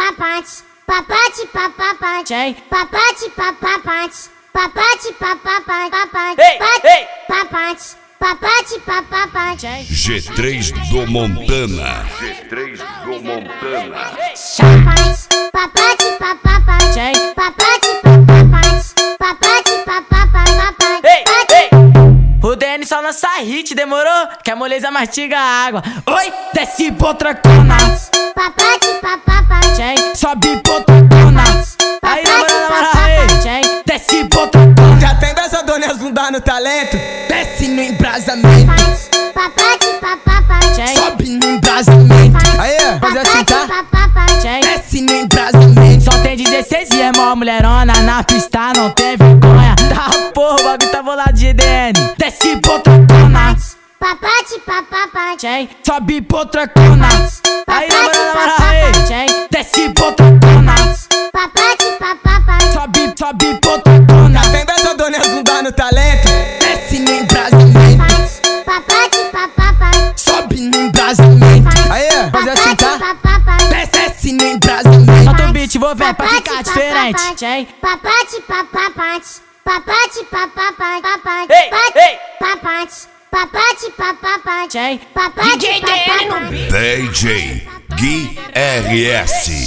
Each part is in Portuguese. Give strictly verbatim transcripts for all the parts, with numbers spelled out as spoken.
papate, papate, papapate, Tchê. papate, papapate, papate, papapate, papate, Ei, ei. papate, papate, papapate. G três do Montana. G três do Montana. Papate, papate, papapate, Tchê. papate, papapate, papate, papapate, papate, Ei, papate. ei. O Denis só lança hit, demorou? Que a moleza mastiga a água. Oi, desce potracona. Papate, papapate, Tchê. Sobe potracona. Aí, na moral, na moral, aí. Tchê. Desce potracona. Já tem dessa dona não dá no talento. Desce no embrasamento. papate, papapate, Tchê. Sobe no embrasamento. Aí, fazer assim, tá? papapate, Tchê. Desce no embrasamento. Só tem dezesseis e é mó mulherona. Na pista não tem vergonha. Tá porra, o bagulho tá bolado de D N. Desce potracona. papate, papapate, Tchê. Sobe potracona. Aí, na moral, na moral, aí. Tchê. Desce potracona. papate, papapate, Sobe, sobe potracona. Tem dessa dona não dá no talento. Desce no embrasamento. papate, papapate, Sobe no embrasamento. Aí, fazer assim, tá? papapate, Desce no embrasamento. Solta o beat, vou ver pra ficar diferente. Tchê. papate, papapate, papate, papapate, papate, Ei, ei. papate, papate, papapate, Tchê. papate, D J D N no papapate, D J Gui R S.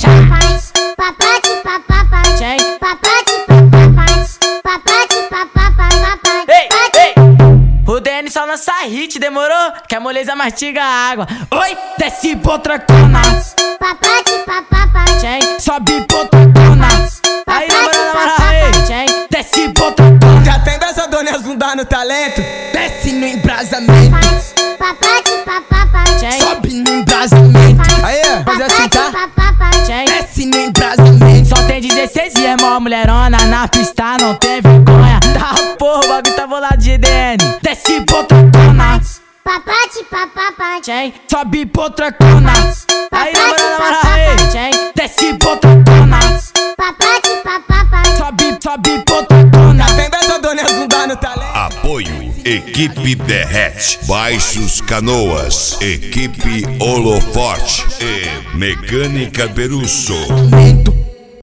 papate, papapate, Tchê. papate, papapate, papate, papapate, papate, Ei, papate. ei. O Denis só lança hit, demorou? Que a moleza mastiga a água. Oi, desce potracona. papate, papapate, Tchê. Sobe potracona. Aí, na moral, na moral, aí. Tchê. Desce potracona. Já tem dessa dona não dá no talento. Desce no embrasamento. papate, papapate, Tchê. Sobe no embrasamento. Aí, fazer assim, tá? papapate, Tchê. Desce no embrasamento. Só tem dezesseis e é mó mulherona. Na pista não tem vergonha. Tá porra, o bagulho tá bolado de D N. Desce potracona. papate, papapate, Tchê. Sobe potracona. Aí, na moral, na moral, aí. Tchê. Desce potracona. papate, papapate, Sobe, sobe potracona. Tem dessa dona não dá no talento. Apoio Equipe Derrete, Baixos Canoas, Equipe Holoforte e Mecânica Perusso. Momento.